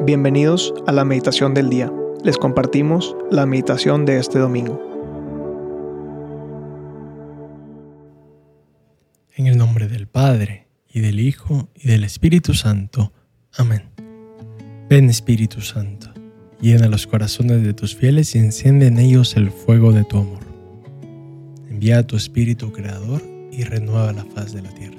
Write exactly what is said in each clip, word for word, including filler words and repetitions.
Bienvenidos a la meditación del día. Les compartimos la meditación de este domingo. En el nombre del Padre, y del Hijo, y del Espíritu Santo. Amén. Ven, Espíritu Santo, llena los corazones de tus fieles y enciende en ellos el fuego de tu amor. Envía a tu Espíritu Creador y renueva la faz de la tierra.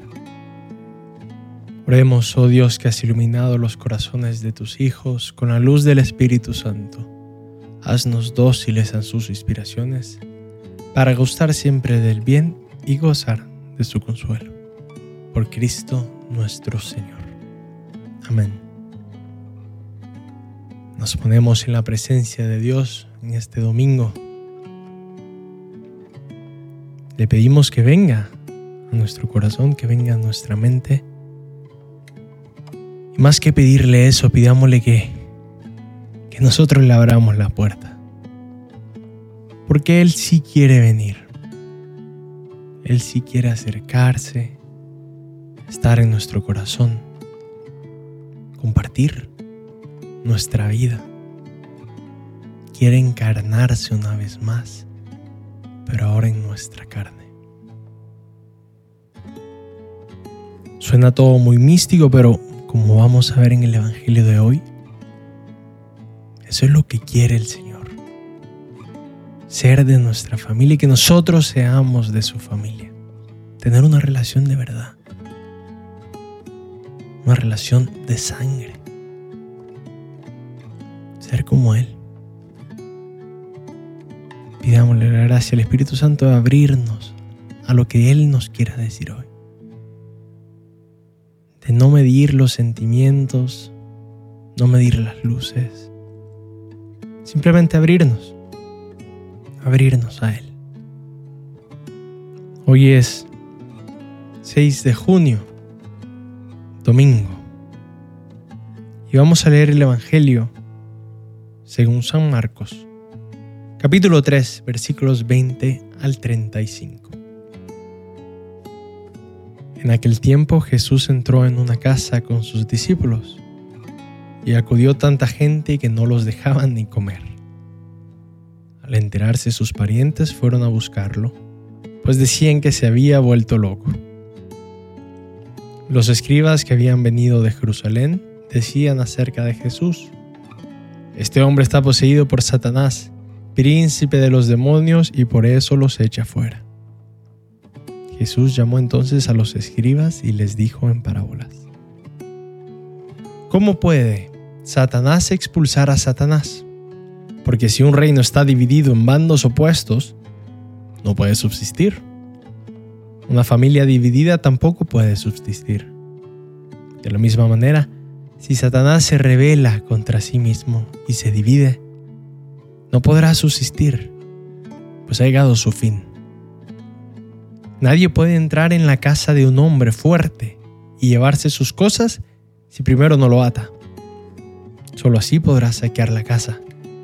Oremos, oh Dios, que has iluminado los corazones de tus hijos con la luz del Espíritu Santo. Haznos dóciles a sus inspiraciones, para gustar siempre del bien y gozar de su consuelo. Por Cristo nuestro Señor. Amén. Nos ponemos en la presencia de Dios en este domingo. Le pedimos que venga a nuestro corazón, que venga a nuestra mente. Y más que pedirle eso, pidámosle que, que nosotros le abramos la puerta. Porque Él sí quiere venir. Él sí quiere acercarse, estar en nuestro corazón, compartir nuestra vida. Quiere encarnarse una vez más, pero ahora en nuestra carne. Suena todo muy místico, pero como vamos a ver en el Evangelio de hoy, eso es lo que quiere el Señor. Ser de nuestra familia y que nosotros seamos de su familia. Tener una relación de verdad. Una relación de sangre. Ser como Él. Pidámosle la gracia al Espíritu Santo de abrirnos a lo que Él nos quiera decir hoy. De no medir los sentimientos, no medir las luces. Simplemente abrirnos. Abrirnos a Él. Hoy es seis de junio, domingo. Y vamos a leer el Evangelio según San Marcos, capítulo tres, versículos veinte al treinta y cinco. En aquel tiempo Jesús entró en una casa con sus discípulos y acudió tanta gente que no los dejaban ni comer. Al enterarse sus parientes fueron a buscarlo, pues decían que se había vuelto loco. Los escribas que habían venido de Jerusalén decían acerca de Jesús: este hombre está poseído por Satanás, príncipe de los demonios, y por eso los echa fuera. Jesús llamó entonces a los escribas y les dijo en parábolas: ¿cómo puede Satanás expulsar a Satanás? Porque si un reino está dividido en bandos opuestos, no puede subsistir. Una familia dividida tampoco puede subsistir. De la misma manera, si Satanás se rebela contra sí mismo y se divide, no podrá subsistir, pues ha llegado su fin. Nadie puede entrar en la casa de un hombre fuerte y llevarse sus cosas si primero no lo ata. Solo así podrá saquear la casa.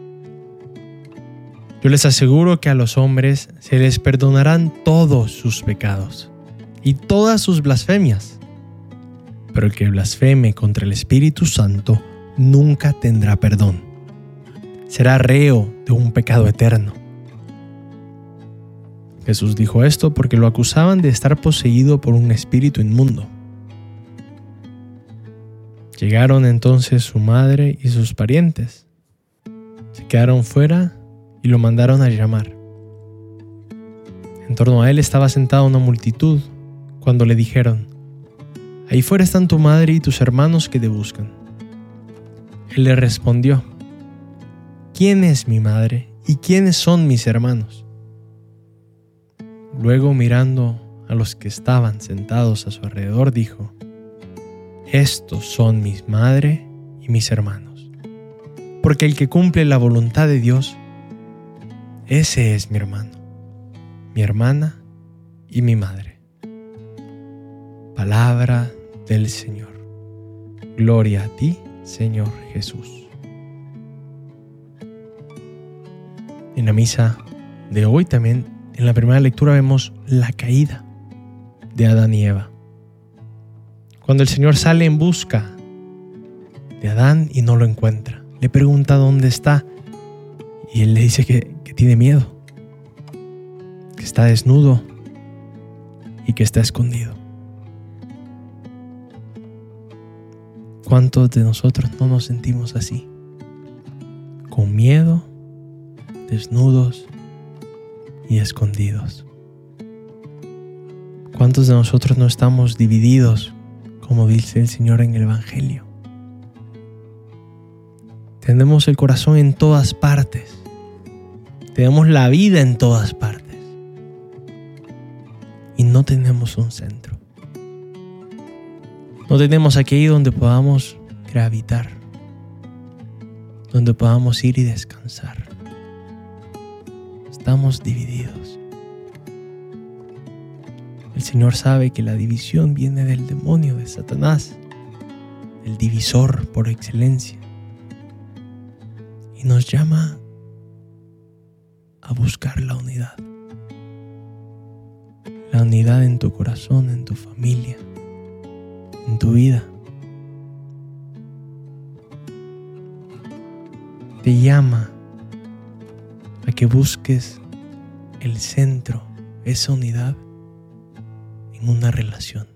Yo les aseguro que a los hombres se les perdonarán todos sus pecados y todas sus blasfemias, pero el que blasfeme contra el Espíritu Santo nunca tendrá perdón. Será reo de un pecado eterno. Jesús dijo esto porque lo acusaban de estar poseído por un espíritu inmundo. Llegaron entonces su madre y sus parientes. Se quedaron fuera y lo mandaron a llamar. En torno a él estaba sentada una multitud cuando le dijeron: ahí fuera están tu madre y tus hermanos que te buscan. Él le respondió: ¿quién es mi madre y quiénes son mis hermanos? Luego, mirando a los que estaban sentados a su alrededor, dijo: estos son mi madre y mis hermanos. Porque el que cumple la voluntad de Dios, ese es mi hermano, mi hermana y mi madre. Palabra del Señor. Gloria a ti, Señor Jesús. En la misa de hoy también, en la primera lectura, vemos la caída de Adán y Eva. Cuando el Señor sale en busca de Adán y no lo encuentra. Le pregunta dónde está y él le dice que, que tiene miedo, que está desnudo y que está escondido. ¿Cuántos de nosotros no nos sentimos así? Con miedo, desnudos y escondidos. ¿Cuántos de nosotros no estamos divididos, como dice el Señor en el Evangelio? Tenemos el corazón en todas partes. Tenemos la vida en todas partes. Y no tenemos un centro. No tenemos aquello donde podamos gravitar, donde podamos ir y descansar. Estamos divididos. El Señor sabe que la división viene del demonio, de Satanás, el divisor por excelencia. Y nos llama a buscar la unidad. La unidad en tu corazón, en tu familia, en tu vida. Te llama a que busques el centro, esa unidad, en una relación.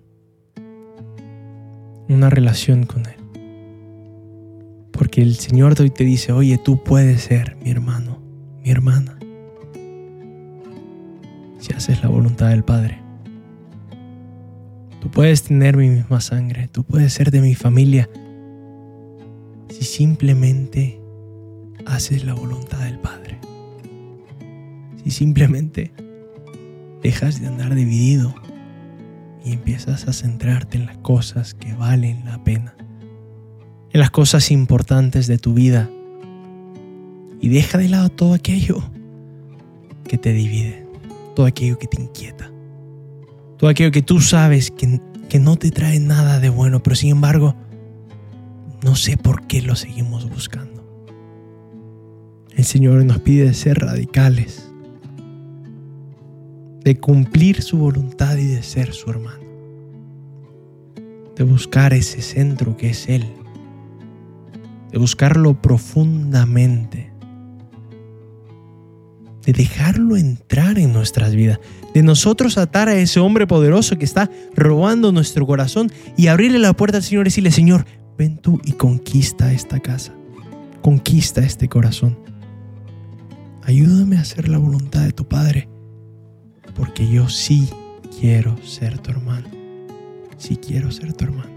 Una relación con Él. Porque el Señor de hoy te dice, oye, tú puedes ser mi hermano, mi hermana, si haces la voluntad del Padre. Tú puedes tener mi misma sangre, tú puedes ser de mi familia, si simplemente haces la voluntad del Padre. Si simplemente dejas de andar dividido y empiezas a centrarte en las cosas que valen la pena, en las cosas importantes de tu vida, y deja de lado todo aquello que te divide, todo aquello que te inquieta, todo aquello que tú sabes que, que no te trae nada de bueno, pero sin embargo no sé por qué lo seguimos buscando. El Señor nos pide ser radicales, de cumplir su voluntad y de ser su hermano, de buscar ese centro que es Él, de buscarlo profundamente, de dejarlo entrar en nuestras vidas, de nosotros atar a ese hombre poderoso que está robando nuestro corazón y abrirle la puerta al Señor y decirle, Señor, ven tú y conquista esta casa, conquista este corazón. Ayúdame a hacer la voluntad de tu Padre, porque yo sí quiero ser tu hermano, sí quiero ser tu hermano.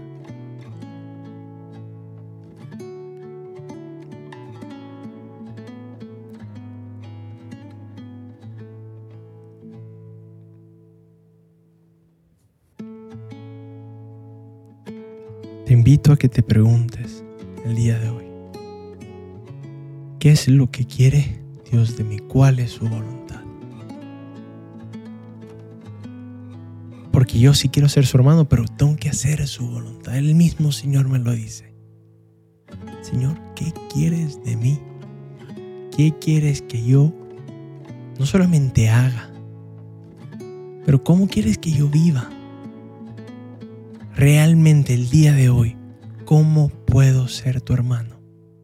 Te invito a que te preguntes el día de hoy, ¿qué es lo que quiere Dios de mí? ¿Cuál es su voluntad? Porque yo sí quiero ser su hermano, pero tengo que hacer su voluntad. El mismo Señor me lo dice. Señor, ¿qué quieres de mí? ¿Qué quieres que yo no solamente haga, pero cómo quieres que yo viva? Realmente el día de hoy, ¿cómo puedo ser tu hermano?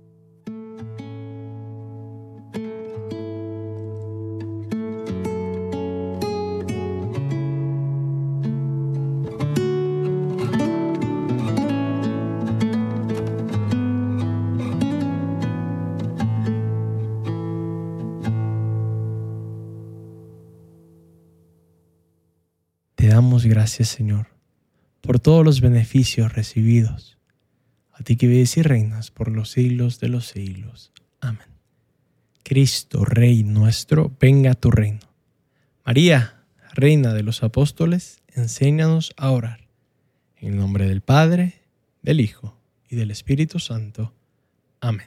Te damos gracias, Señor, por todos los beneficios recibidos. A ti que vives y reinas por los siglos de los siglos. Amén. Cristo, Rey nuestro, venga a tu reino. María, Reina de los Apóstoles, enséñanos a orar. En el nombre del Padre, del Hijo y del Espíritu Santo. Amén.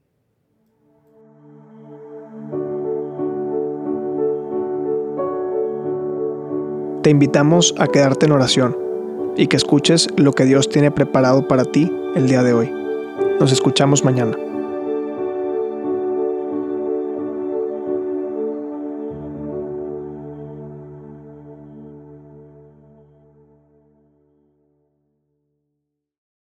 Te invitamos a quedarte en oración y que escuches lo que Dios tiene preparado para ti el día de hoy. Nos escuchamos mañana.